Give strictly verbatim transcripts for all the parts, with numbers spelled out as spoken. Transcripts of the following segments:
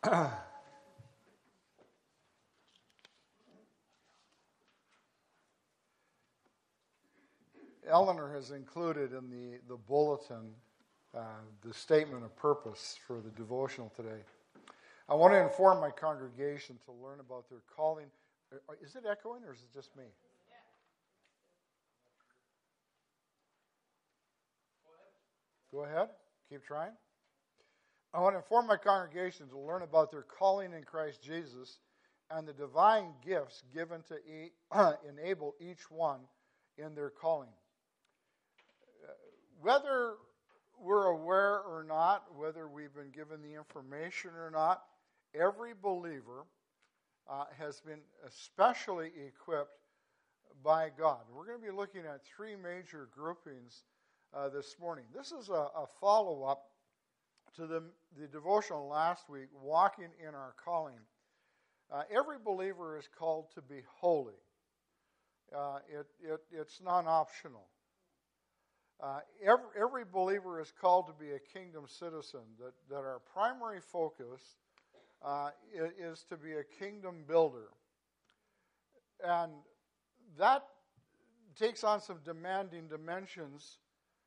Eleanor has included in the, the bulletin uh, the statement of purpose for the devotional today. I want to inform my congregation to learn about their calling. Is it echoing or is it just me? Go ahead. Keep trying. I want to inform my congregation to learn about their calling in Christ Jesus and the divine gifts given to e- enable each one in their calling. Uh, whether we're aware or not, whether we've been given the information or not, every believer uh, has been especially equipped by God. We're going to be looking at three major groupings uh, this morning. This is a, a follow-up to the, the devotional last week, Walking in Our Calling. Uh, every believer is called to be holy. Uh, it, it, it's non-optional. Uh, every, every believer is called to be a kingdom citizen, that, that our primary focus uh, is to be a kingdom builder. And that takes on some demanding dimensions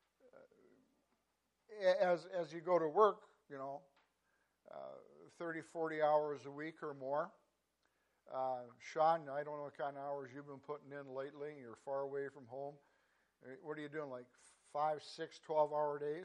uh, as, as you go to work, you know, uh, thirty, forty hours a week or more. Uh, Sean, I don't know what kind of hours you've been putting in lately. You're far away from home. What are you doing, like five, six, twelve-hour days?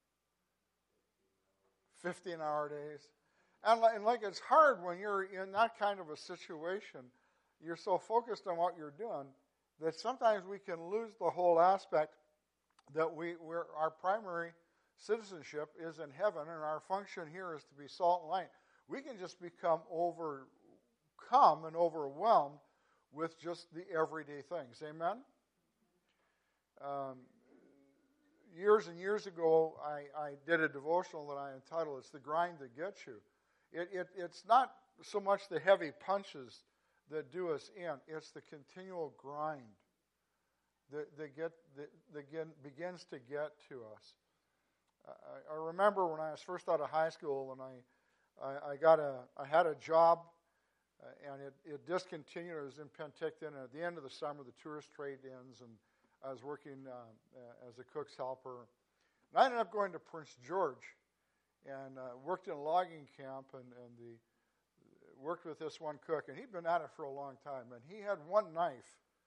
fifteen-hour days. And, and like it's hard when you're in that kind of a situation. You're so focused on what you're doing that sometimes we can lose the whole aspect that we, we're, our primary citizenship is in heaven, and our function here is to be salt and light. We can just become overcome and overwhelmed with just the everyday things. Amen? Um, years and years ago, I, I did a devotional that I entitled, It's the Grind That Gets You. It, it, it's not so much the heavy punches that do us in, it's the continual grind that, that, get, that, that get, begins to get to us. I, I remember when I was first out of high school, and I, I, I got a, I had a job, uh, and it, it discontinued. I was in Penticton, and at the end of the summer, the tourist trade ends, and I was working uh, uh, as a cook's helper. And I ended up going to Prince George and uh, worked in a logging camp, and, and the worked with this one cook, and he'd been at it for a long time, and he had one knife.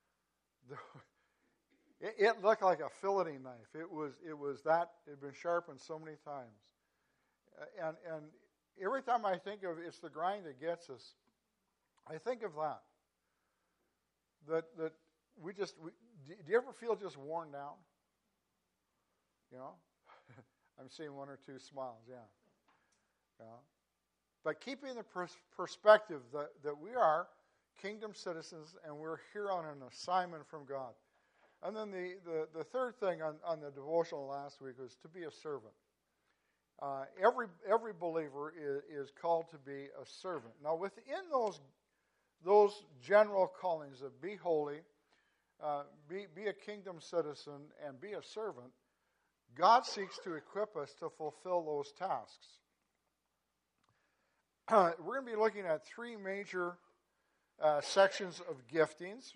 It, it looked like a filleting knife. It was it was that, it had been sharpened so many times. Uh, and, and every time I think of it's the grind that gets us, I think of that. That that we just, we, do you ever feel just worn down? You know? I'm seeing one or two smiles, yeah. Yeah. But keeping the pers- perspective that, that we are kingdom citizens and we're here on an assignment from God. And then the, the, the third thing on, on the devotional last week was to be a servant. Uh, every every believer is, is called to be a servant. Now within those those general callings of be holy, uh, be, be a kingdom citizen, and be a servant, God seeks to equip us to fulfill those tasks. Uh, we're going to be looking at three major uh, sections of giftings.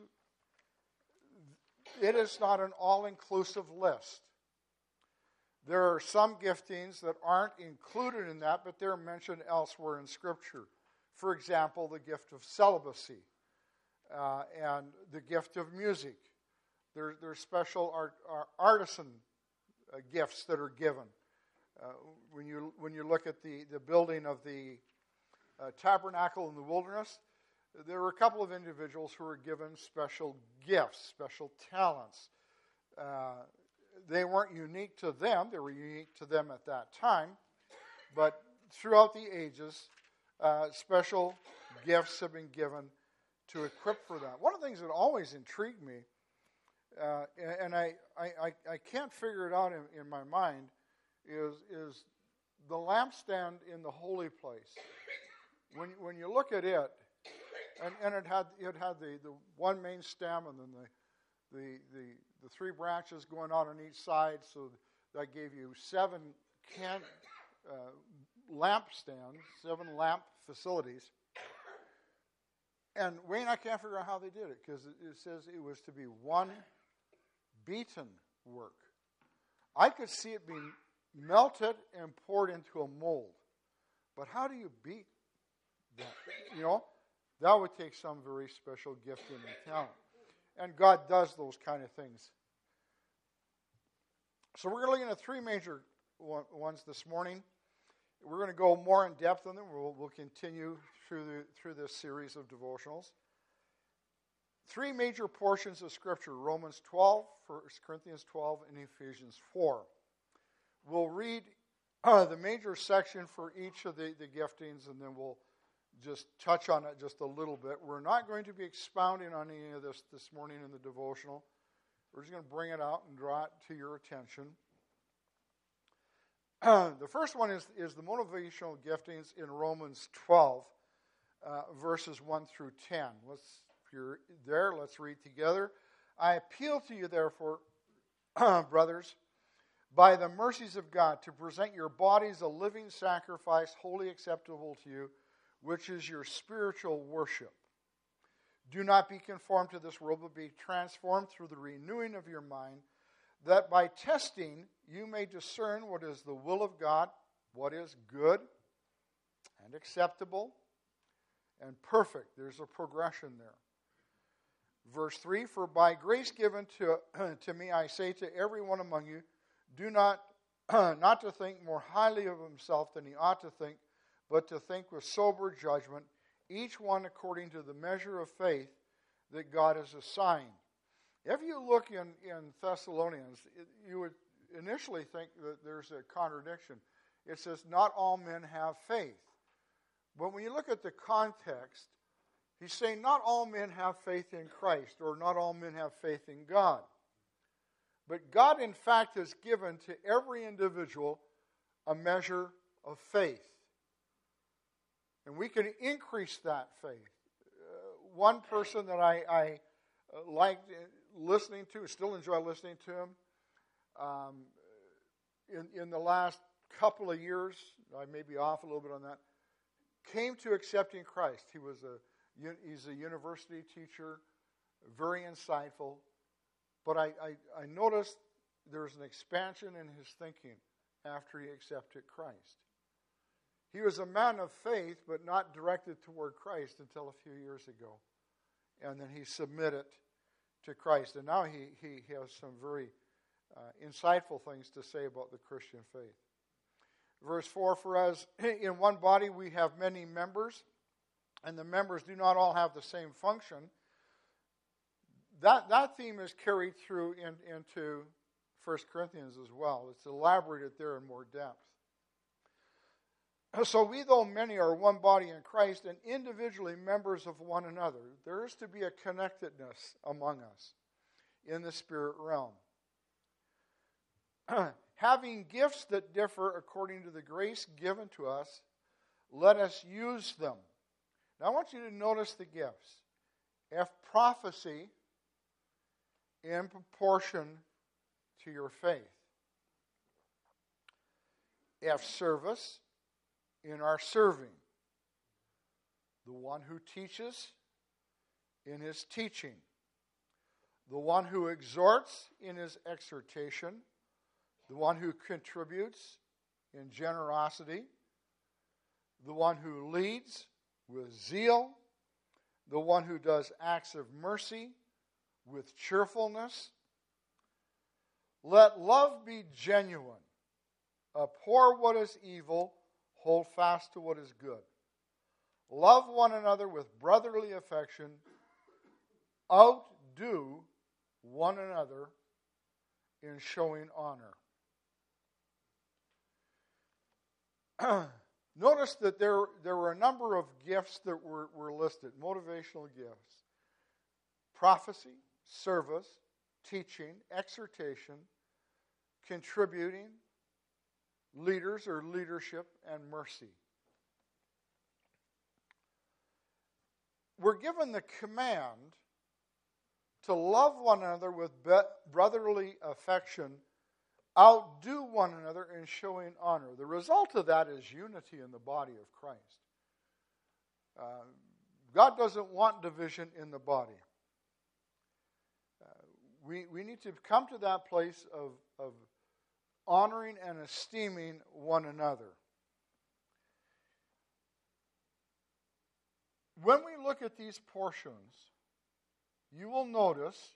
It is not an all-inclusive list. There are some giftings that aren't included in that, but they're mentioned elsewhere in Scripture. For example, the gift of celibacy uh, and the gift of music. There, there's special art, art, artisan uh, gifts that are given. Uh, when you when you look at the, the building of the uh, tabernacle in the wilderness, there were a couple of individuals who were given special gifts, special talents. Uh, they weren't unique to them. They were unique to them at that time. But throughout the ages, uh, special gifts have been given to equip for that. One of the things that always intrigued me, uh, and I, I, I can't figure it out in, in my mind, is, is the lampstand in the holy place. When, when you look at it, And, and it had it had the, the one main stem and then the, the the the three branches going out on each side, so that gave you seven can uh, lampstands, seven lamp facilities. And Wayne, I can't figure out how they did it, because it, it says it was to be one beaten work. I could see it being melted and poured into a mold. But how do you beat that? You know, that would take some very special gifting and talent. And God does those kind of things. So we're looking at three major ones this morning. We're going to go more in depth on them. We'll, we'll continue through the, through this series of devotionals. Three major portions of Scripture: Romans twelve, First Corinthians twelve, and Ephesians four. We'll read uh, the major section for each of the, the giftings, and then we'll just touch on it just a little bit. We're not going to be expounding on any of this this morning in the devotional. We're just going to bring it out and draw it to your attention. Uh, the first one is, is the motivational giftings in Romans twelve, uh, verses one through ten. Let's, if you're there, let's read together. I appeal to you, therefore, brothers, by the mercies of God, to present your bodies a living sacrifice, wholly acceptable to you, which is your spiritual worship. Do not be conformed to this world, but be transformed through the renewing of your mind, that by testing you may discern what is the will of God, what is good and acceptable and perfect. There's a progression there. Verse three, for by grace given to, to me, I say to everyone among you, do not, not to think more highly of himself than he ought to think, but to think with sober judgment, each one according to the measure of faith that God has assigned. If you look in, in Thessalonians, it, you would initially think that there's a contradiction. It says, not all men have faith. But when you look at the context, he's saying not all men have faith in Christ, or not all men have faith in God. But God, in fact, has given to every individual a measure of faith. And we can increase that faith. Uh, one person that I, I uh, liked listening to, still enjoy listening to him, um, in, in the last couple of years, I may be off a little bit on that, came to accepting Christ. He was a he's a university teacher, very insightful. But I, I, I noticed there was an expansion in his thinking after he accepted Christ. He was a man of faith, but not directed toward Christ until a few years ago. And then he submitted to Christ. And now he, he has some very uh, insightful things to say about the Christian faith. Verse four, for as in one body we have many members, and the members do not all have the same function. That, that theme is carried through in, into First Corinthians as well. It's elaborated there in more depth. So we, though many, are one body in Christ and individually members of one another. There is to be a connectedness among us in the spirit realm. Having gifts that differ according to the grace given to us, let us use them. Now I want you to notice the gifts. If prophecy, in proportion to your faith. If service, in our serving. The one who teaches, in his teaching. The one who exhorts, in his exhortation. The one who contributes, in generosity. The one who leads, with zeal. The one who does acts of mercy, with cheerfulness. Let love be genuine. Abhor what is evil. Hold fast to what is good. Love one another with brotherly affection. Outdo one another in showing honor. Notice that there, there were a number of gifts that were, were listed, motivational gifts. Prophecy, service, teaching, exhortation, contributing, leaders or leadership, and mercy. We're given the command to love one another with brotherly affection, outdo one another in showing honor. The result of that is unity in the body of Christ. Uh, God doesn't want division in the body. Uh, we, we need to come to that place of, of honoring and esteeming one another. When we look at these portions, you will notice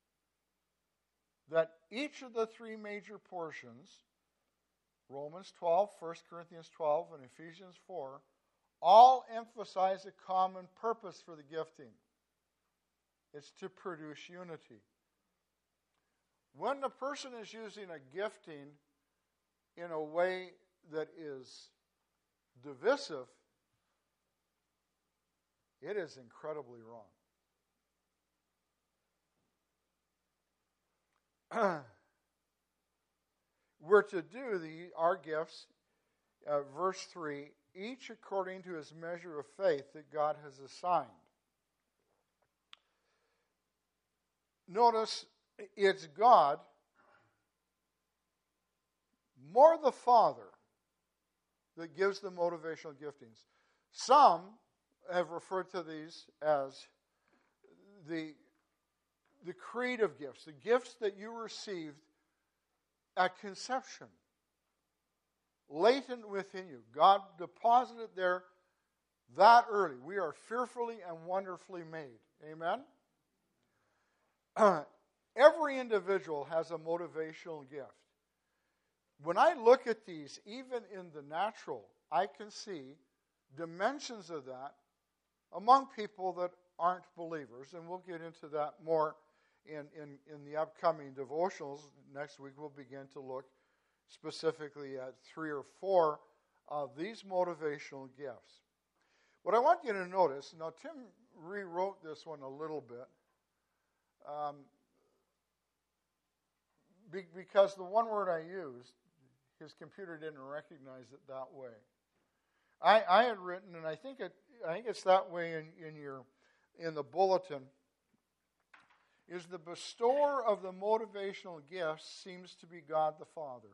that each of the three major portions, Romans twelve, First Corinthians twelve, and Ephesians four, all emphasize a common purpose for the gifting. It's to produce unity. When the person is using a gifting in a way that is divisive, it is incredibly wrong. We're to do the, our gifts, uh, verse three, each according to his measure of faith that God has assigned. Notice, it's God, more the Father, that gives the motivational giftings. Some have referred to these as the, the creative gifts, the gifts that you received at conception, latent within you. God deposited there that early. We are fearfully and wonderfully made. Amen? Every individual has a motivational gift. When I look at these, even in the natural, I can see dimensions of that among people that aren't believers, and we'll get into that more in, in, in the upcoming devotionals. Next week we'll begin to look specifically at three or four of these motivational gifts. What I want you to notice, now Tim rewrote this one a little bit, um, be, because the one word I used, his computer didn't recognize it that way. I, I had written, and I think it, I think it's that way in, in your in the bulletin, is the bestower of the motivational gifts seems to be God the Father.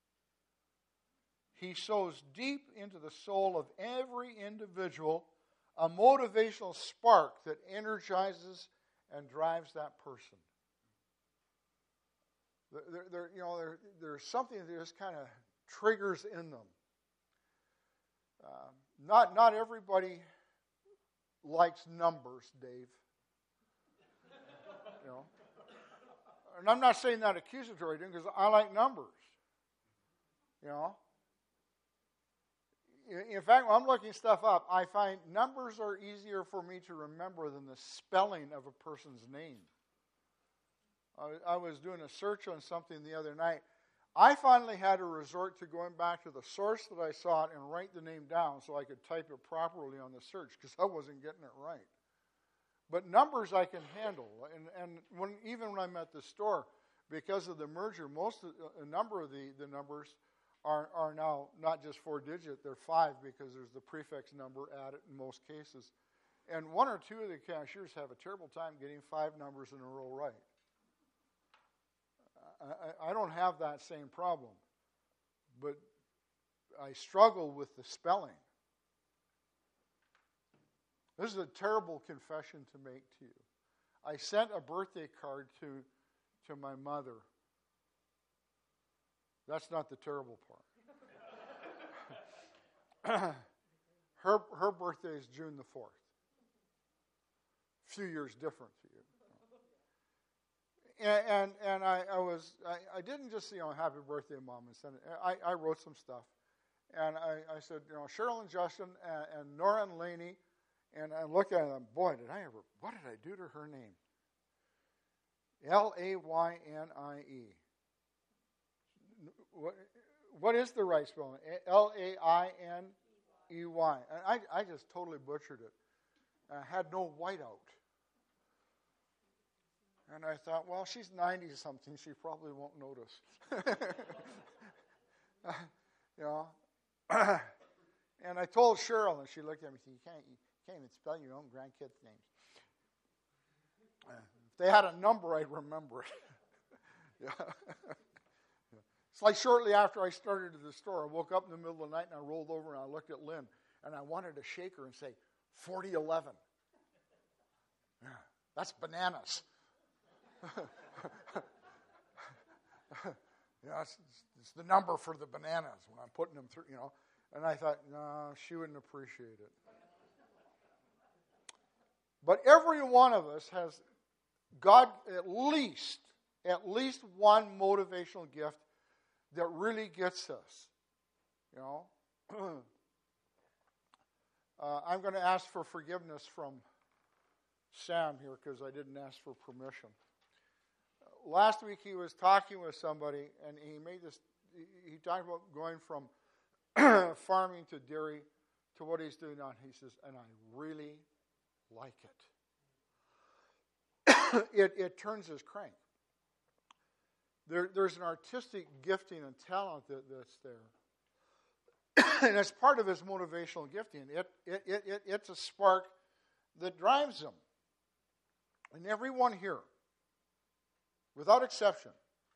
He sows deep into the soul of every individual a motivational spark that energizes and drives that person. There, there, you know, there, there's something that just kind of triggers in them. Uh, not, not everybody likes numbers, Dave. You know, and I'm not saying that accusatory, because I like numbers. You know, in fact, when I'm looking stuff up, I find numbers are easier for me to remember than the spelling of a person's name. I, I was doing a search on something the other night. I finally had to resort to going back to the source that I saw it and write the name down so I could type it properly on the search, because I wasn't getting it right. But numbers I can handle, and, and when, even when I'm at the store, because of the merger, most of, a number of the, the numbers are, are now not just four-digit, they're five, because there's the prefix number added in most cases. And one or two of the cashiers have a terrible time getting five numbers in a row right. I, I don't have that same problem, but I struggle with the spelling. This is a terrible confession to make to you. I sent a birthday card to, to my mother. That's not the terrible part. her, her birthday is June the fourth. A few years different to you. And and, and I, I was I, I didn't just you know happy birthday, Mom, and send it. I, I wrote some stuff, and I, I said you know Cheryl and Justin and, and Nora and Lainey. And I look at them, boy, did I ever, what did I do to her name? L A Y N I E. What, what is the right spelling? L A I N E Y. And I, I just totally butchered it. And I had no whiteout. And I thought, well, she's ninety-something. She probably won't notice. you know. And I told Cheryl, and she looked at me and said, you can't, you can't even spell your own grandkids' names. Uh, if they had a number, I'd remember it. yeah. It's like shortly after I started at the store, I woke up in the middle of the night and I rolled over and I looked at Lynn and I wanted to shake her and say, forty eleven. Yeah, that's bananas. Yeah, it's, it's the number for the bananas when I'm putting them through, you know. And I thought, no, she wouldn't appreciate it. But every one of us has God at least, at least one motivational gift that really gets us, you know. uh, I'm going to ask for forgiveness from Sam here because I didn't ask for permission. Last week he was talking with somebody and he made this, he talked about going from farming to dairy to what he's doing now. He says, and I really like it. it, it turns his crank. There, there's an artistic gifting and talent that, that's there. And it's part of his motivational gifting. It, it, it, it, it's a spark that drives him. And everyone here, without exception,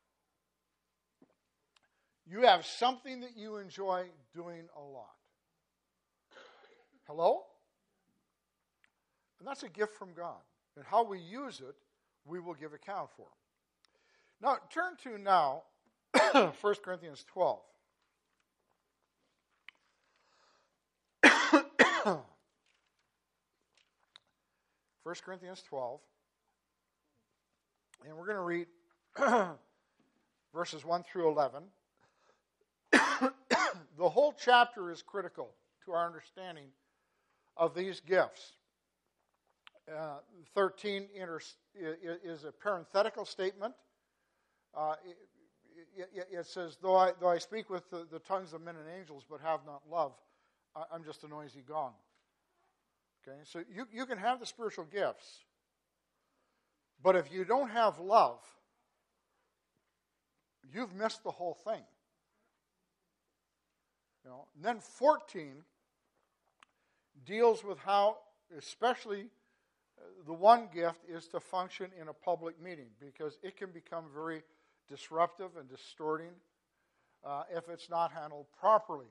you have something that you enjoy doing a lot. Hello? And that's a gift from God. And how we use it, we will give account for. Now, turn to now First Corinthians twelve. First Corinthians twelve. And we're going to read verses one through eleven. The whole chapter is critical to our understanding of these gifts. Uh, thirteen inter- is a parenthetical statement. Uh, it, it, it says, though I, though I speak with the, the tongues of men and angels but have not love, I, I'm just a noisy gong. Okay, so you, you can have the spiritual gifts, but if you don't have love, you've missed the whole thing. You know, and then fourteen deals with how, especially the one gift is to function in a public meeting, because it can become very disruptive and distorting uh, if it's not handled properly.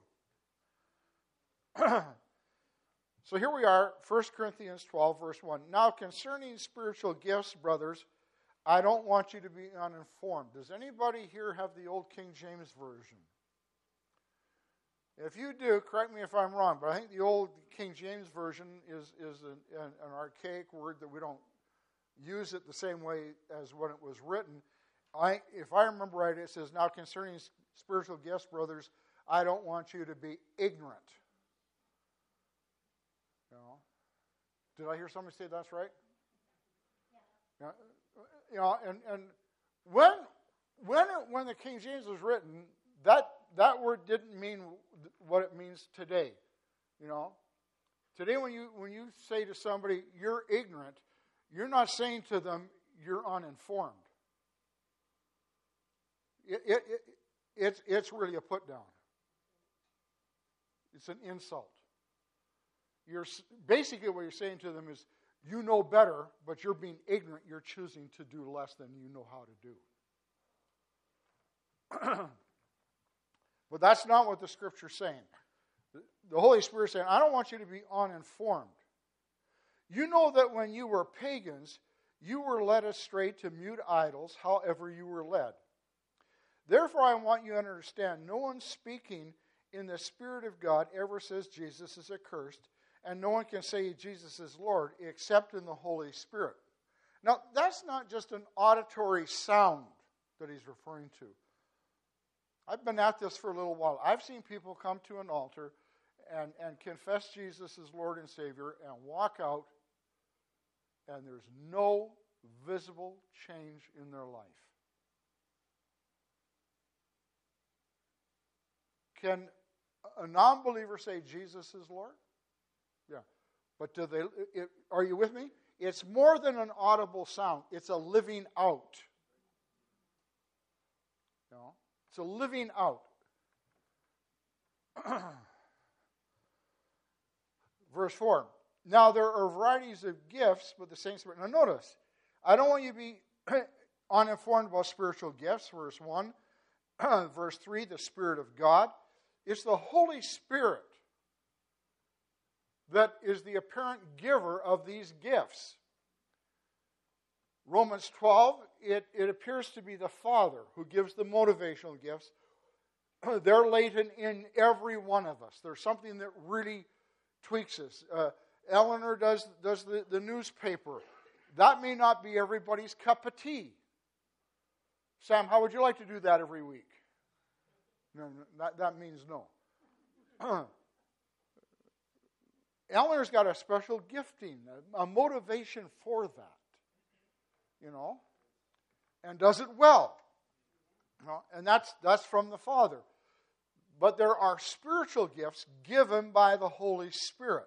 So here we are, First Corinthians twelve, verse one. Now concerning spiritual gifts, brothers, I don't want you to be uninformed. Does anybody here have the old King James Version? If you do, correct me if I'm wrong, but I think the old King James Version is, is an, an, an archaic word that we don't use it the same way as when it was written. I, if I remember right, it says, now concerning spiritual gifts, brothers, I don't want you to be ignorant. You know, did I hear somebody say that's right? Yeah. You know, and, and when when it, when the King James was written, that that word didn't mean what it means today. You know, today when you when you say to somebody you're ignorant, you're not saying to them you're uninformed. It, it, it, it's, it's really a put down. It's an insult. You're basically what you're saying to them is, you know better, but you're being ignorant. You're choosing to do less than you know how to do. But that's not what the Scripture's saying. The Holy Spirit's saying, I don't want you to be uninformed. You know that when you were pagans, you were led astray to mute idols, however you were led. Therefore, I want you to understand, no one speaking in the Spirit of God ever says Jesus is accursed, and no one can say Jesus is Lord except in the Holy Spirit. Now, that's not just an auditory sound that he's referring to. I've been at this for a little while. I've seen people come to an altar and, and confess Jesus as Lord and Savior and walk out, and there's no visible change in their life. Can a non-believer say Jesus is Lord? Yeah. But do they? It, are you with me? It's more than an audible sound. It's a living out. You know? It's a living out. Verse four. Now there are varieties of gifts, but the same Spirit. Now notice, I don't want you to be uninformed about spiritual gifts. Verse one. verse three, the Spirit of God. It's the Holy Spirit that is the apparent giver of these gifts. Romans twelve, it, it appears to be the Father who gives the motivational gifts. They're latent in every one of us. There's something that really tweaks us. Uh, Eleanor does, does the, the newspaper. That may not be everybody's cup of tea. Sam, how would you like to do that every week? No, no that, that means no. Eleanor's got a special gifting, a, a motivation for that, you know, and does it well. You know, and that's that's from the Father. But there are spiritual gifts given by the Holy Spirit.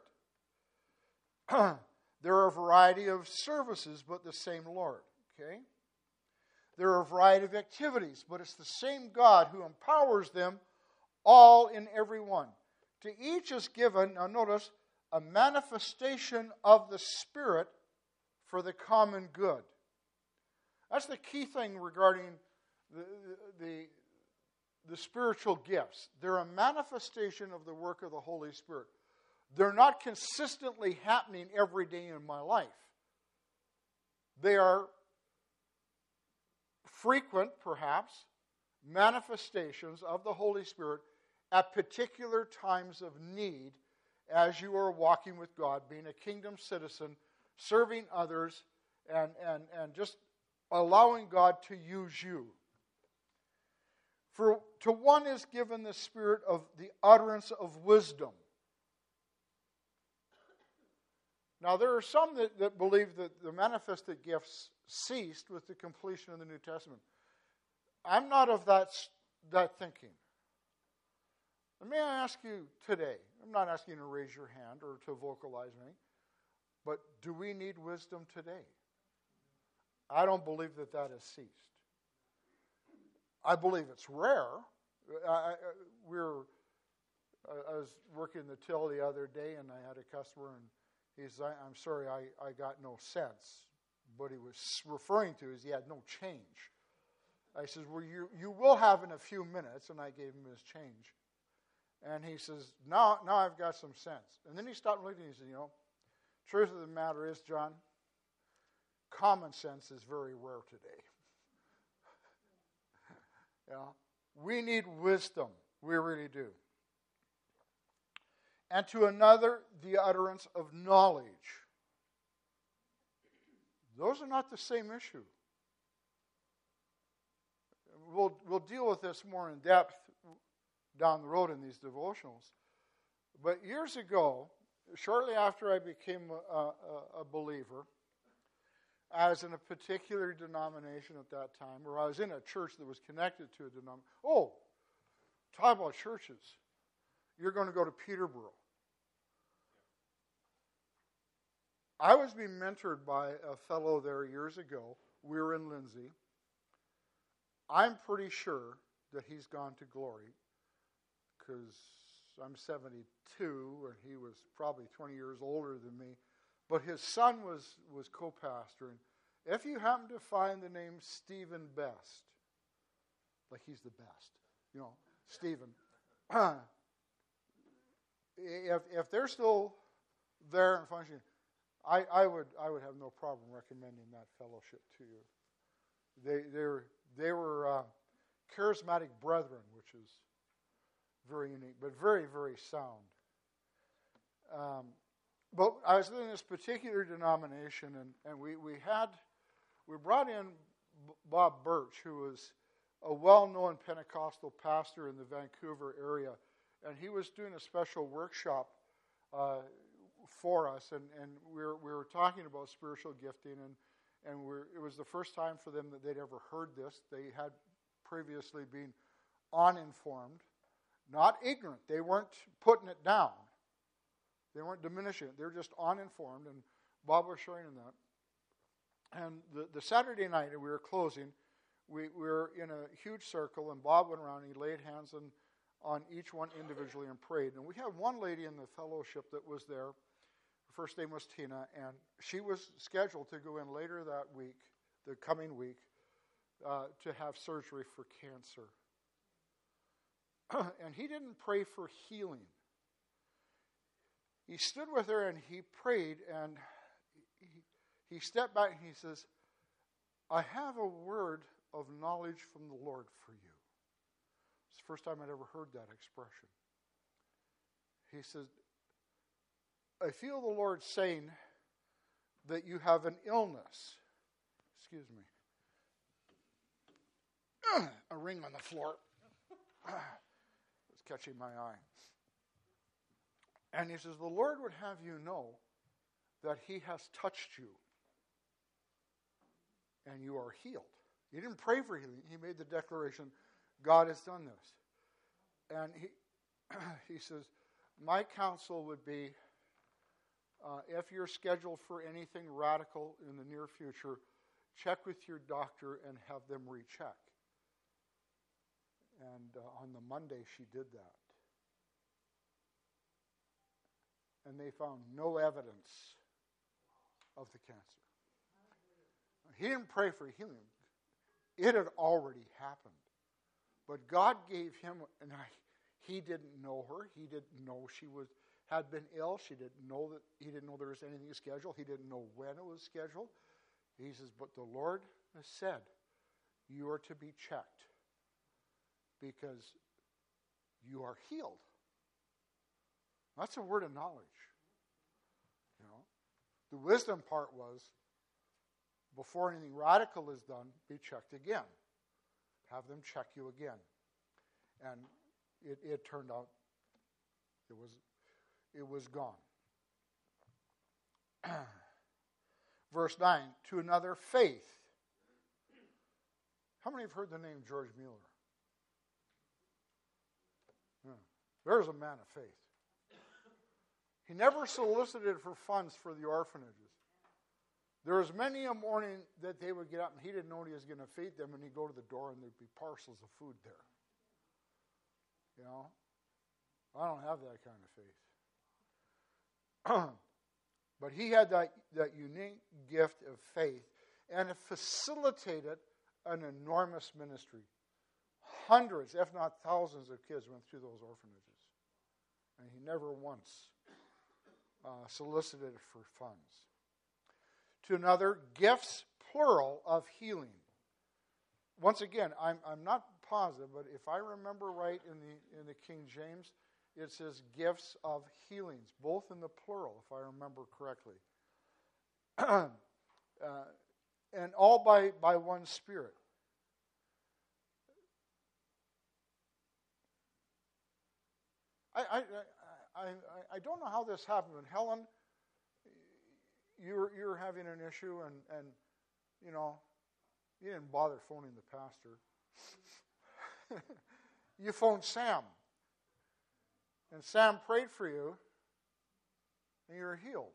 There are a variety of services, but the same Lord. Okay? There are a variety of activities, but it's the same God who empowers them all in every one. To each is given, now notice, a manifestation of the Spirit for the common good. That's the key thing regarding the, the, the spiritual gifts. They're a manifestation of the work of the Holy Spirit. They're not consistently happening every day in my life. They are frequent, perhaps, manifestations of the Holy Spirit at particular times of need as you are walking with God, being a kingdom citizen, serving others, and, and, and just allowing God to use you. For to one is given the spirit of the utterance of wisdom. Now, there are some that, that believe that the manifested gifts ceased with the completion of the New Testament. I'm not of that, that thinking. And may I ask you today, I'm not asking you to raise your hand or to vocalize anything, but do we need wisdom today? I don't believe that that has ceased. I believe it's rare. I, I, we're, I was working the till the other day, and I had a customer, and he's, I'm sorry, I, I got no sense. What he was referring to is he had no change. I says, well, you, you will have in a few minutes, and I gave him his change. And he says, now, now I've got some sense. And then he stopped looking, and he said, you know, truth of the matter is, John, common sense is very rare today. You know, we need wisdom. We really do. And to another, the utterance of knowledge. Those are not the same issue. We'll, we'll deal with this more in depth down the road in these devotionals. But years ago, shortly after I became a, a, a believer, I was in a particular denomination at that time, or I was in a church that was connected to a denomination. Oh, talk about churches. You're going to go to Peterborough. I was being mentored by a fellow there years ago. We were in Lindsay. I'm pretty sure that he's gone to glory because I'm seventy-two and he was probably twenty years older than me. But his son was, was co-pastoring. If you happen to find the name Stephen Best, like he's the best, you know, Stephen. if if they're still there and functioning, I, I would I would have no problem recommending that fellowship to you. They they were they were uh, charismatic brethren, which is very unique, but very very sound. Um, but I was in this particular denomination, and, and we, we had we brought in Bob Birch, who was a well-known Pentecostal pastor in the Vancouver area, and he was doing a special workshop uh, for us, and, and we were we were talking about spiritual gifting, and and we're, it was the first time for them that they'd ever heard this. They had previously been uninformed, not ignorant. They weren't putting it down. They weren't diminishing it. They were just uninformed, and Bob was showing them that. And the, the Saturday night, we were closing, we, we were in a huge circle, and Bob went around and he laid hands on, on each one individually and prayed. And we had one lady in the fellowship that was there. Her first name was Tina, and she was scheduled to go in later that week, the coming week, uh, to have surgery for cancer. and he didn't pray for healing. He stood with her and he prayed, and he, he stepped back and he says, I have a word of knowledge from the Lord for you. It's the first time I'd ever heard that expression. He says, I feel the Lord saying that you have an illness. Excuse me. A ring on the floor. It's catching my eye. And he says, the Lord would have you know that he has touched you and you are healed. He didn't pray for healing. He made the declaration, God has done this. And he, he says, my counsel would be, uh, if you're scheduled for anything radical in the near future, check with your doctor and have them recheck. And uh, on the Monday, she did that. And they found no evidence of the cancer. He didn't pray for healing. It had already happened. But God gave him, and I, he didn't know her. He didn't know she was had been ill. She didn't know that. He didn't know there was anything scheduled. He didn't know when it was scheduled. He says, but the Lord has said, you are to be checked because you are healed. That's a word of knowledge. You know, the wisdom part was, before anything radical is done, be checked again. Have them check you again. And it, it turned out it was it was gone. Verse nine, to another faith. How many have heard the name George Mueller? Yeah. There's a man of faith. He never solicited for funds for the orphanages. There was many a morning that they would get up and he didn't know he was going to feed them, and he'd go to the door and there'd be parcels of food there. You know? I don't have that kind of faith. But he had that, that unique gift of faith, and it facilitated an enormous ministry. Hundreds, if not thousands, of kids went through those orphanages. And he never once uh, solicited for funds. To another, gifts, plural, of healing. Once again, I'm, I'm not positive, but if I remember right in the in the King James, it says gifts of healings, both in the plural, if I remember correctly. uh, and all by, by one Spirit. I, I, I, I, I don't know how this happened, but Helen, you're, you're having an issue, and, and, you know, you didn't bother phoning the pastor. You phoned Sam. And Sam prayed for you, and you were healed.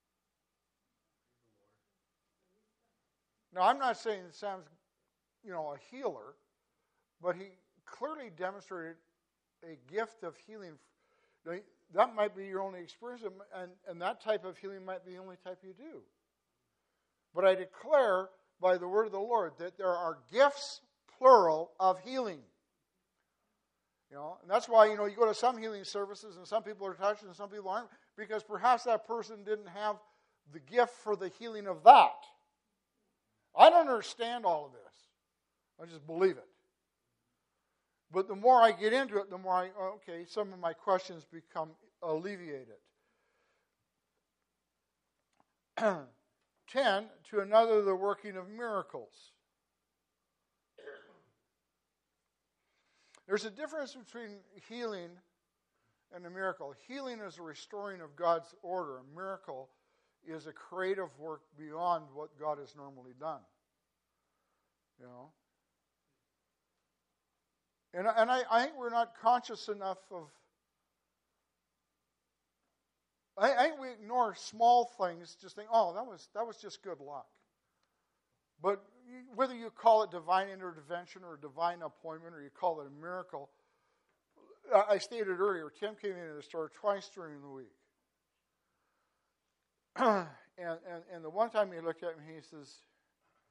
Now, I'm not saying that Sam's, you know, a healer, but he clearly demonstrated a gift of healing. That might be your only experience, and, and that type of healing might be the only type you do. But I declare by the word of the Lord that there are gifts, plural, of healing. You know, and that's why, you know, you go to some healing services and some people are touched and some people aren't, because perhaps that person didn't have the gift for the healing of that. I don't understand all of this. I just believe it. But the more I get into it, the more I, okay, some of my questions become alleviated. Ten, to another, the working of miracles. There's a difference between healing and a miracle. Healing is a restoring of God's order. A miracle is a creative work beyond what God has normally done. You know? And, and I, I think we're not conscious enough of... I, I think we ignore small things, just think, oh, that was that was just good luck. But whether you call it divine intervention or divine appointment, or you call it a miracle, I stated earlier, Tim came into the store twice during the week. and, and and the one time he looked at me, he says,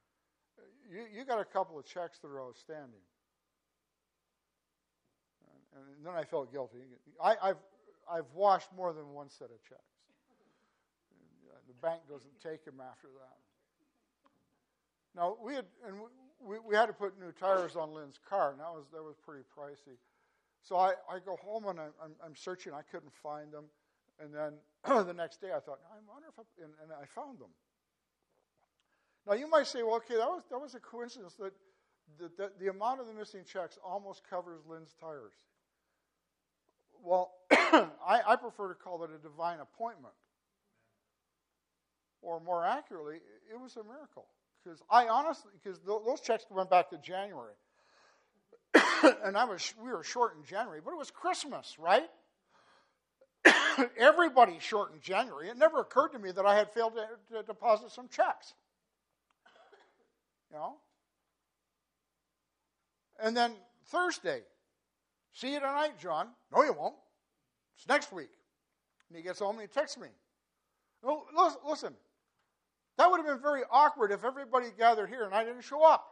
you, you got a couple of checks that are outstanding. And then I felt guilty. I, I've I've washed more than one set of checks. The bank doesn't take them after that. Now we had and we, we had to put new tires on Lynn's car, and that was that was pretty pricey. So I, I go home and I, I'm, I'm searching. I couldn't find them, and then the next day I thought, I wonder if I, and, and I found them. Now you might say, well, okay, that was that was a coincidence that the, the, the amount of the missing checks almost covers Lynn's tires. Well, I, I prefer to call it a divine appointment. Or more accurately, it was a miracle. Because I honestly, because th- those checks went back to January. And I was, we were short in January, but it was Christmas, right? Everybody's short in January. It never occurred to me that I had failed to, to deposit some checks. You know? And then Thursday, see you tonight, John. No, you won't. It's next week. And he gets home and he texts me. Well, listen, that would have been very awkward if everybody gathered here and I didn't show up.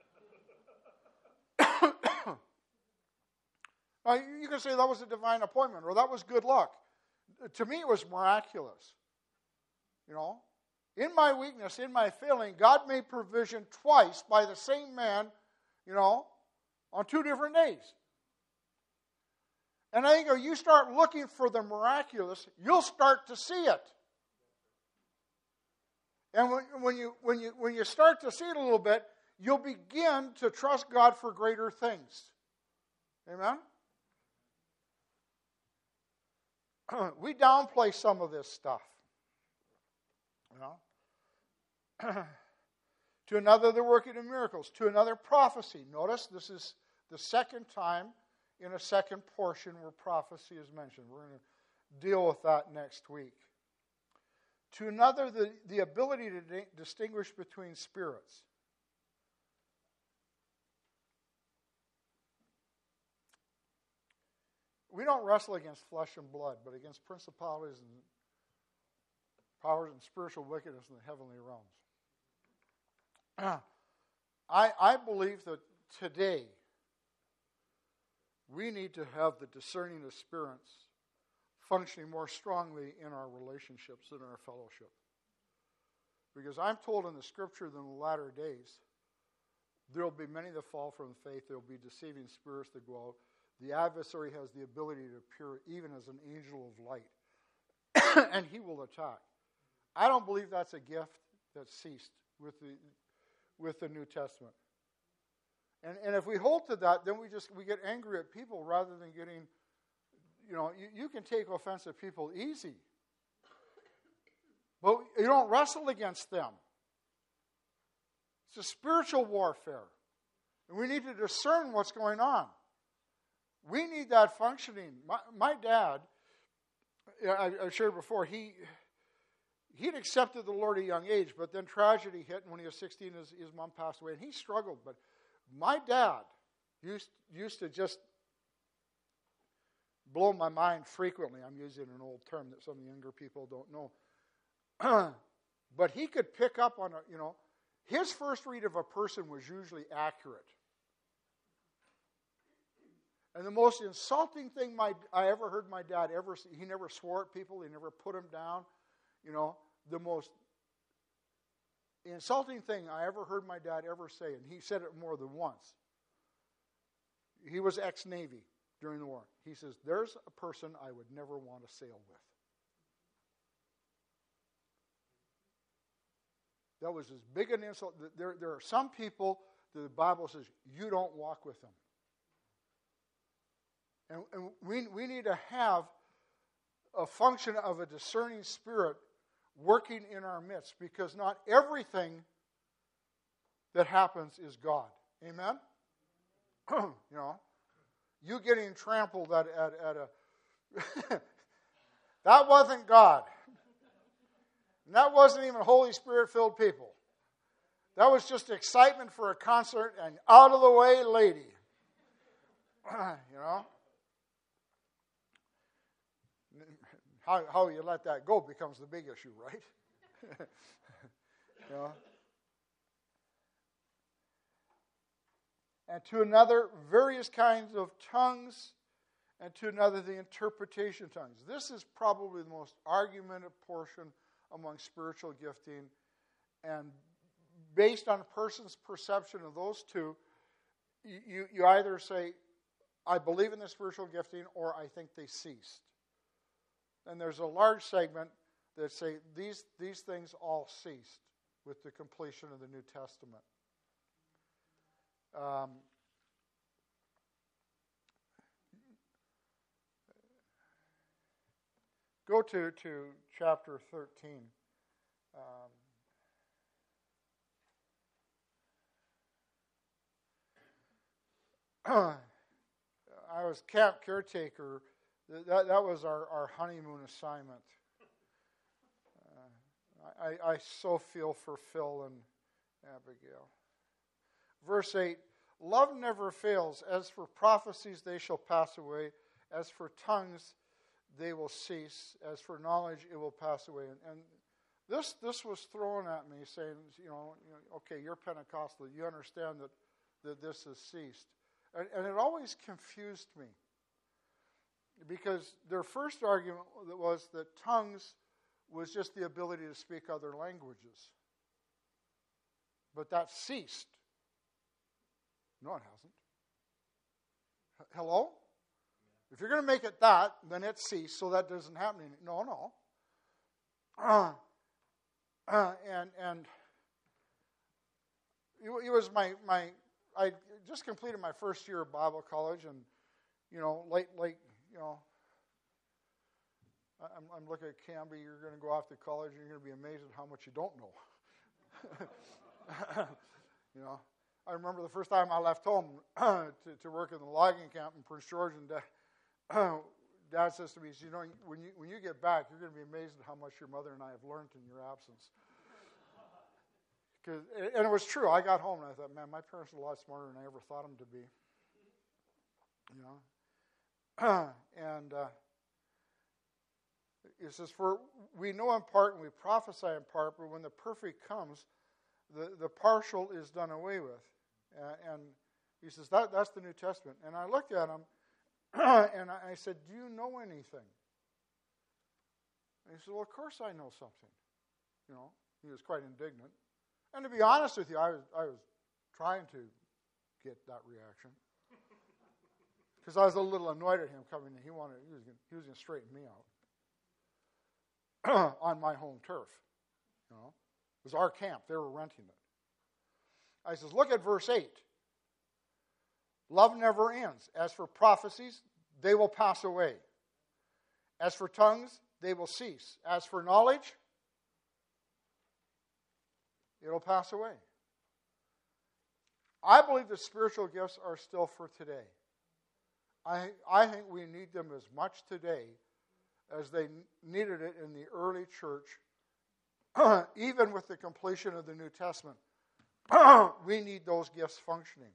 Now, you can say that was a divine appointment or that was good luck. To me, it was miraculous. You know, in my weakness, in my failing, God made provision twice by the same man, you know, on two different days. And I think if you start looking for the miraculous, you'll start to see it. And when, when you when you when you start to see it a little bit, you'll begin to trust God for greater things. Amen? We downplay some of this stuff. You know? To another, they're working in miracles. To another, prophecy. Notice this is the second time in a second portion where prophecy is mentioned. We're going to deal with that next week. To another, the, the ability to di- distinguish between spirits. We don't wrestle against flesh and blood, but against principalities and powers and spiritual wickedness in the heavenly realms. I, I believe that today we need to have the discerning of spirits functioning more strongly in our relationships and our fellowship. Because I'm told in the scripture that in the latter days, there will be many that fall from faith. There will be deceiving spirits that go out. The adversary has the ability to appear even as an angel of light. And he will attack. I don't believe that's a gift that ceased with the with the New Testament. And and if we hold to that, then we just we get angry at people rather than getting, you know, you, you can take offense at people easy. But you don't wrestle against them. It's a spiritual warfare. And we need to discern what's going on. We need that functioning. My, my dad, I, I shared before, he he'd accepted the Lord at a young age, but then tragedy hit, and when he was sixteen, his, his mom passed away, and he struggled. But my dad used used to just blow my mind frequently. I'm using an old term that some of the younger people don't know. But he could pick up on, a, you know, his first read of a person was usually accurate. And the most insulting thing my I ever heard my dad ever say, he never swore at people, he never put them down. You know, the most insulting thing I ever heard my dad ever say, and he said it more than once. He was ex-Navy during the war. He says, there's a person I would never want to sail with. That was as big an insult. There, there are some people that the Bible says, you don't walk with them. And, and we, we need to have a function of a discerning spirit working in our midst, because not everything that happens is God. Amen? You know, you getting trampled at, at, at a... that wasn't God. And that wasn't even Holy Spirit-filled people. That was just excitement for a concert and out of the way lady. You know? How, how you let that go becomes the big issue, right? You know? And to another, various kinds of tongues and to another the interpretation of tongues. This is probably the most argumented portion among spiritual gifting, and based on a person's perception of those two, you, you either say, I believe in the spiritual gifting, or I think they ceased. And there's a large segment that say these, these things all ceased with the completion of the New Testament. Um, go to, to chapter thirteen. Um, I was camp caretaker. That, that was our, our honeymoon assignment. Uh, I, I so feel for Phil and Abigail. Verse eight, love never fails. As for prophecies, they shall pass away. As for tongues, they will cease. As for knowledge, it will pass away. And, and this this was thrown at me, saying, you know, you know, okay, you're Pentecostal. You understand that, that this has ceased. And, and it always confused me. Because their first argument was that tongues was just the ability to speak other languages. But that ceased. No, it hasn't. H- Hello? If you're going to make it that, then it ceased, so that doesn't happen anymore. No, no. Uh, uh, and and it, it was my, my, I just completed my first year of Bible college, and, you know, late, late, you know, I'm, I'm looking at Camby, you're going to go off to college, and you're going to be amazed at how much you don't know. You know, I remember the first time I left home to, to work in the logging camp in Prince George, and Dad, Dad says to me, you know, when you when you get back, you're going to be amazed at how much your mother and I have learned in your absence. Cause, and it was true. I got home and I thought, man, my parents are a lot smarter than I ever thought them to be. You know, and uh, it says, for we know in part and we prophesy in part, but when the perfect comes, the, the partial is done away with. Uh, and he says, that that's the New Testament. And I looked at him, and I, I said, do you know anything? And he said, well, of course I know something. You know, he was quite indignant. And to be honest with you, I was I was trying to get that reaction. Because I was a little annoyed at him coming in. He wanted he was gonna, he was going to straighten me out on my home turf. You know, it was our camp. They were renting it. I says, look at verse eight. Love never ends. As for prophecies, they will pass away. As for tongues, they will cease. As for knowledge, it'll pass away. I believe the spiritual gifts are still for today. I, I think we need them as much today as they needed it in the early church, even with the completion of the New Testament. We need those gifts functioning.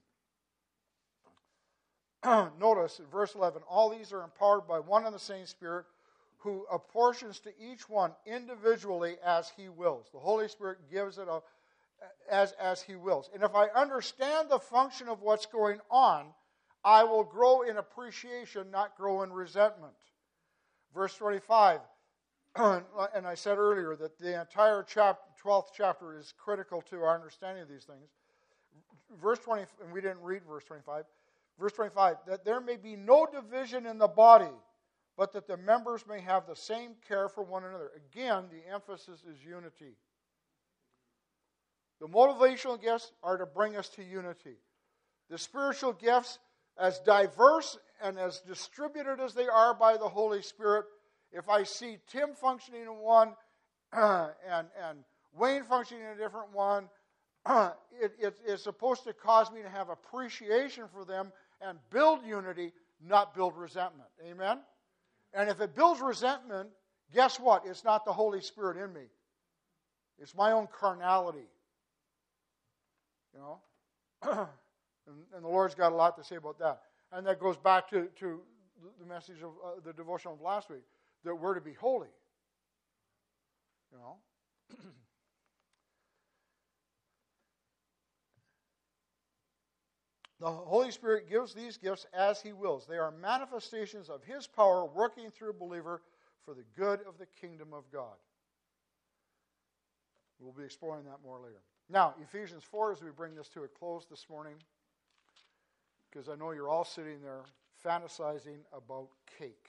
Notice in verse eleven, all these are empowered by one and the same Spirit, who apportions to each one individually as he wills. The Holy Spirit gives it a, as, as he wills. And if I understand the function of what's going on, I will grow in appreciation, not grow in resentment. Verse twenty-five, and I said earlier that the entire chapter, twelfth chapter is critical to our understanding of these things. Verse twenty, and we didn't read verse twenty-five. Verse twenty-five, that there may be no division in the body, but that the members may have the same care for one another. Again, the emphasis is unity. The motivational gifts are to bring us to unity. The spiritual gifts, as diverse and as distributed as they are by the Holy Spirit, if I see Tim functioning in one and, and Wayne functioning in a different one, it, it, it's supposed to cause me to have appreciation for them and build unity, not build resentment. Amen? And if it builds resentment, guess what? It's not the Holy Spirit in me. It's my own carnality. You know? and, and the Lord's got a lot to say about that. And that goes back to, to the message of uh, the devotion of last week, that we're to be holy. You know? The Holy Spirit gives these gifts as He wills. They are manifestations of His power working through a believer for the good of the kingdom of God. We'll be exploring that more later. Now, Ephesians four, as we bring this to a close this morning, because I know you're all sitting there fantasizing about cake.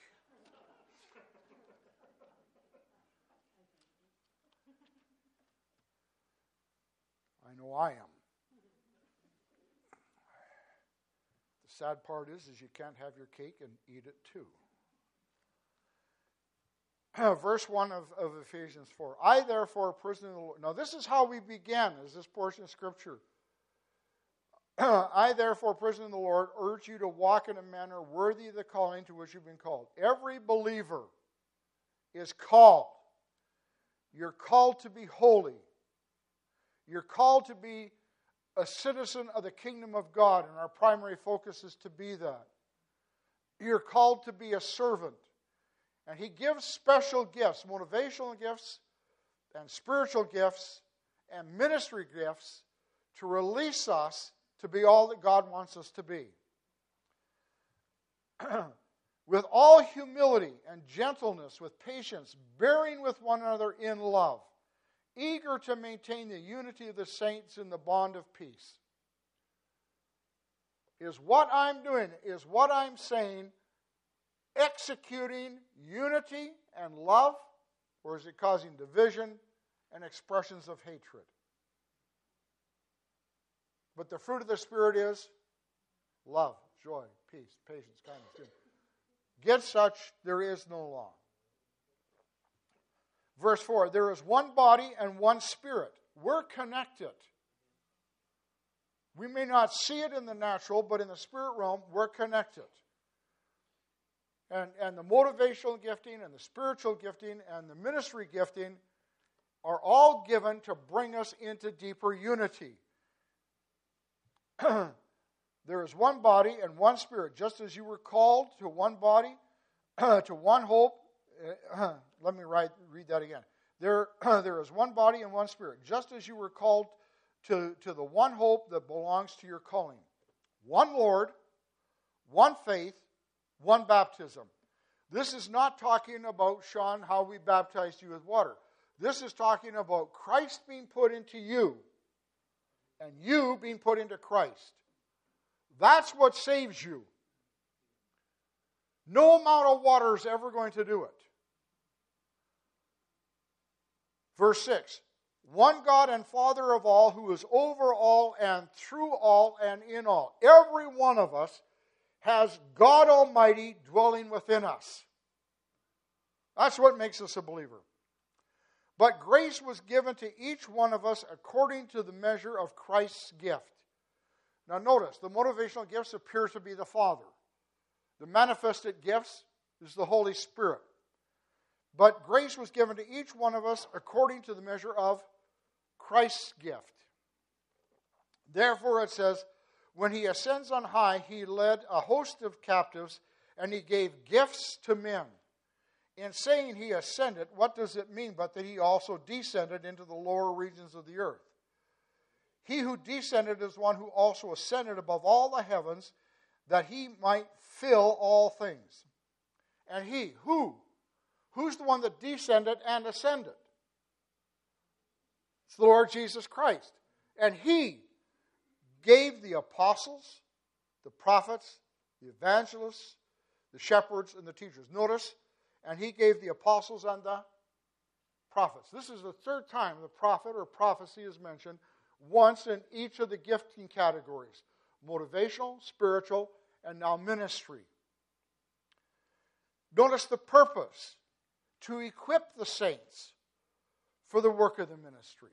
I know I am. The sad part is, is you can't have your cake and eat it too. Verse one of, of Ephesians four. I, therefore, a prisoner of the Lord. Now, this is how we begin, is this portion of Scripture. I, therefore, prisoner of the Lord, urge you to walk in a manner worthy of the calling to which you've been called. Every believer is called. You're called to be holy. You're called to be a citizen of the kingdom of God, and our primary focus is to be that. You're called to be a servant. And He gives special gifts, motivational gifts, and spiritual gifts, and ministry gifts to release us to be all that God wants us to be. With all humility and gentleness, with patience, bearing with one another in love, eager to maintain the unity of the saints in the bond of peace. Is what I'm doing, is what I'm saying, executing unity and love, or is it causing division and expressions of hatred? But the fruit of the Spirit is love, joy, peace, patience, kindness, goodness. Against such there is no law. Verse four, there is one body and one Spirit. We're connected. We may not see it in the natural, but in the spirit realm, we're connected. And, and the motivational gifting and the spiritual gifting and the ministry gifting are all given to bring us into deeper unity. There is one body and one Spirit, just as you were called to one body, to one hope. Let me write, read that again. There, there is one body and one Spirit, just as you were called to, to the one hope that belongs to your calling. One Lord, one faith, one baptism. This is not talking about, Sean, how we baptized you with water. This is talking about Christ being put into you and you being put into Christ. That's what saves you. No amount of water is ever going to do it. Verse six, one God and Father of all, who is over all and through all and in all. Every one of us has God Almighty dwelling within us. That's what makes us a believer. But grace was given to each one of us according to the measure of Christ's gift. Now notice, the motivational gifts appear to be the Father. The manifested gifts is the Holy Spirit. But grace was given to each one of us according to the measure of Christ's gift. Therefore it says, when He ascends on high, He led a host of captives, and He gave gifts to men. In saying He ascended, what does it mean but that He also descended into the lower regions of the earth? He who descended is one who also ascended above all the heavens, that He might fill all things. And He, who? Who's the one that descended and ascended? It's the Lord Jesus Christ. And He gave the apostles, the prophets, the evangelists, the shepherds, and the teachers. Notice, and He gave the apostles and the prophets. This is the third time the prophet or prophecy is mentioned, once in each of the gifting categories. Motivational, spiritual, and now ministry. Notice the purpose: to equip the saints for the work of the ministry.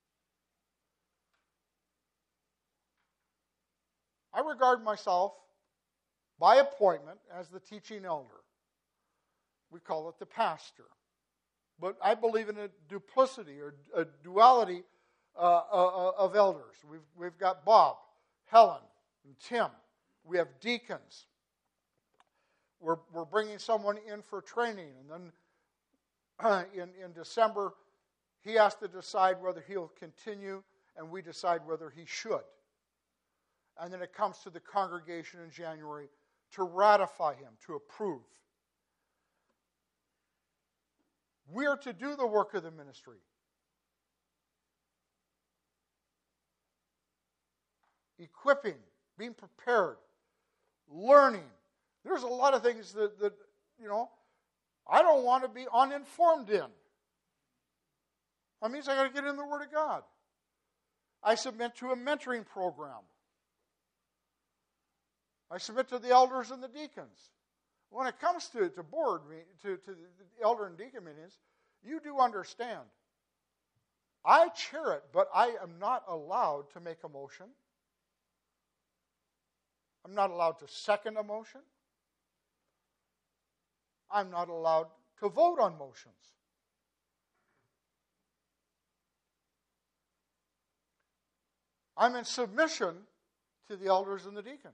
I regard myself, by appointment, as the teaching elder. We call it the pastor. But I believe in a duplicity or a duality uh, uh, of elders. We've, we've got Bob, Helen, and Tim. We have deacons. We're, we're bringing someone in for training. And then uh, in, in December, he has to decide whether he'll continue, and we decide whether he should. And then it comes to the congregation in January to ratify him, to approve. We are to do the work of the ministry. Equipping, being prepared, learning. There's a lot of things that, that you know, I don't want to be uninformed in. That means I got to get in the Word of God. I submit to a mentoring program. I submit to the elders and the deacons. When it comes to, to board, to, to the elder and deacon meetings, you do understand. I chair it, but I am not allowed to make a motion. I'm not allowed to second a motion. I'm not allowed to vote on motions. I'm in submission to the elders and the deacons.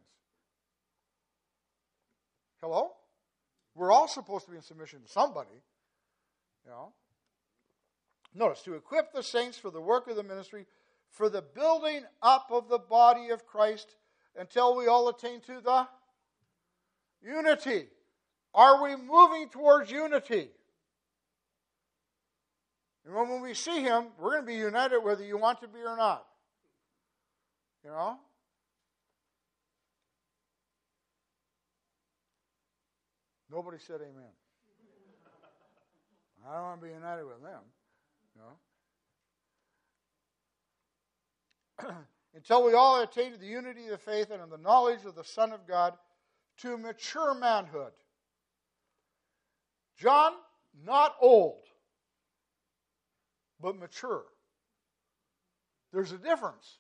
Hello? We're all supposed to be in submission to somebody. You know? Notice, to equip the saints for the work of the ministry, for the building up of the body of Christ, until we all attain to the unity. Are we moving towards unity? And when we see him, we're going to be united whether you want to be or not. You know? Nobody said amen. I don't want to be united with them. You know? Until we all attain to the unity of the faith and in the knowledge of the Son of God, to mature manhood. John, not old, but mature. There's a difference.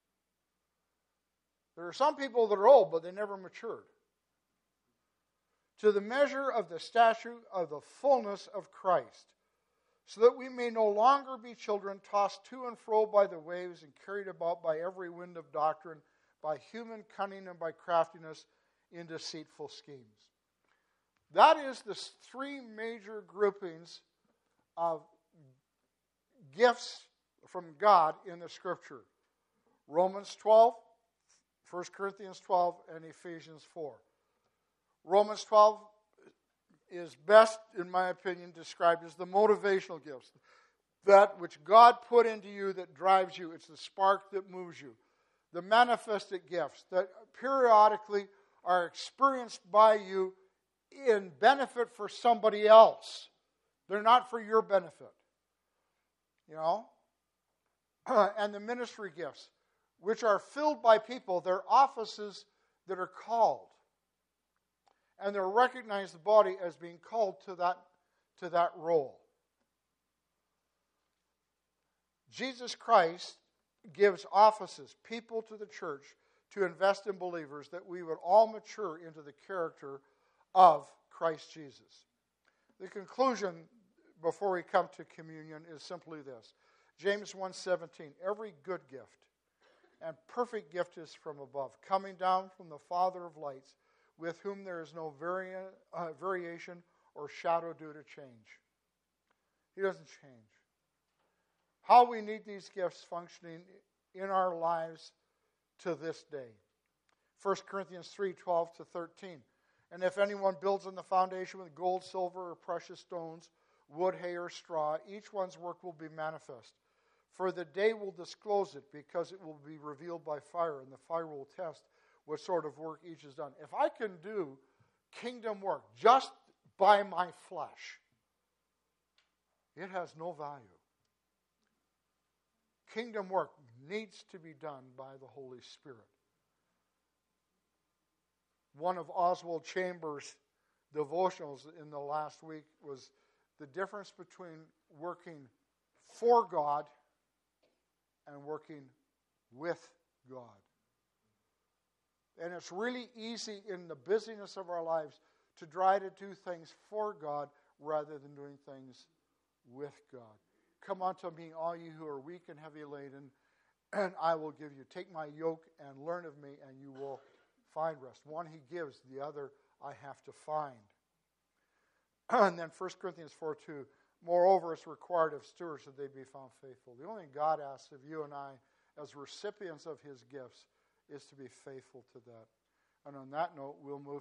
There are some people that are old, but they never matured. To the measure of the stature of the fullness of Christ, so that we may no longer be children tossed to and fro by the waves and carried about by every wind of doctrine, by human cunning and by craftiness in deceitful schemes. That is the three major groupings of gifts from God in the Scripture. Romans twelve, First Corinthians twelve, and Ephesians four. Romans twelve is best, in my opinion, described as the motivational gifts. That which God put into you that drives you. It's the spark that moves you. The manifested gifts that periodically are experienced by you in benefit for somebody else. They're not for your benefit. You know? And the ministry gifts, which are filled by people. They're offices that are called. And they're recognized the body as being called to that, to that role. Jesus Christ gives offices, people to the church, to invest in believers, that we would all mature into the character of Christ Jesus. The conclusion before we come to communion is simply this. James one seventeen, every good gift and perfect gift is from above, coming down from the Father of lights, with whom there is no vari- uh, variation or shadow due to change. He doesn't change. How we need these gifts functioning in our lives to this day. First Corinthians three, twelve to thirteen. And if anyone builds on the foundation with gold, silver, or precious stones, wood, hay, or straw, each one's work will be manifest. For the day will disclose it, because it will be revealed by fire, and the fire will test what sort of work each has done. If I can do kingdom work just by my flesh, it has no value. Kingdom work needs to be done by the Holy Spirit. One of Oswald Chambers' devotionals in the last week was the difference between working for God and working with God. And it's really easy in the busyness of our lives to try to do things for God rather than doing things with God. Come unto me, all you who are weak and heavy laden, and I will give you. Take my yoke and learn of me, and you will find rest. One he gives, the other I have to find. And then First Corinthians four two, moreover, it's required of stewards that they be found faithful. The only thing God asks of you and I as recipients of his gifts is to be faithful to that. And on that note, we'll move